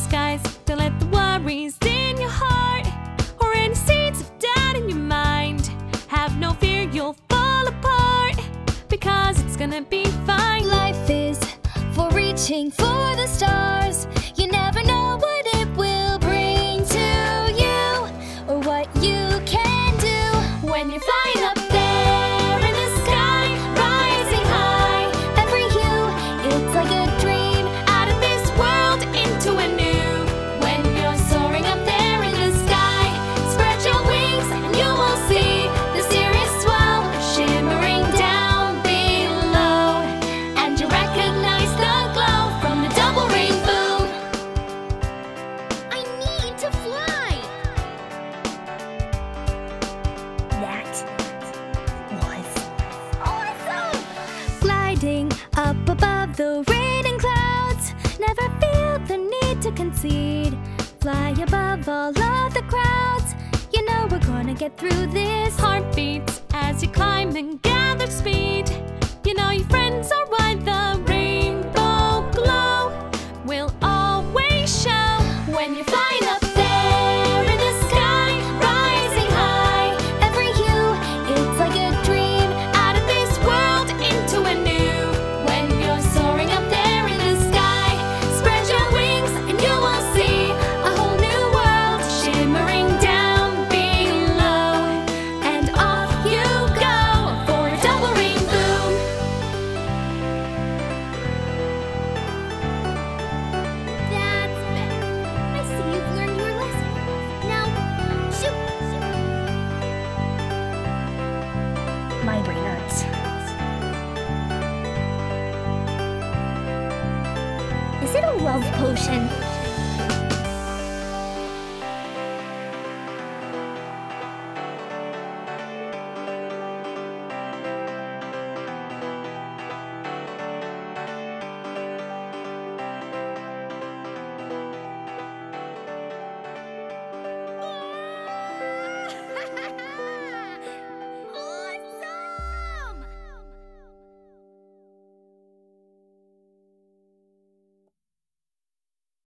skies. Don't let the worries in your heart or any seeds of doubt in your mind. Have no fear, you'll fall apart, because it's gonna be fine. Life is for reaching for the stars. You never know what it will bring to you, or what you can do when you're flying up there in the sky, rising high. Every hue, it's like a dream, out of this world into a new. When you're soaring up there in the sky, spread your wings and you will see the Sirius swell shimmering down below, and you recognize the glow from the double rainbow. I need to fly. That was awesome! Gliding up above the rain and clouds, never feel the need to concede. Fly above all of the crowds, you know we're gonna get through this. Heartbeats as you climb and gather speed. You know your friends are why the rainbow glow will always show. When you're flying up there in the sky, rising high, every hue, it's like a dream, Out of this world into a new. when you're soaring up there in the sky. Spread your wings and you will see a whole new world Shimmering down below, and off you go for a double rainbow. That's better. I see you've learned your lesson. Now, shoot! My brain hurts. Is it a love potion?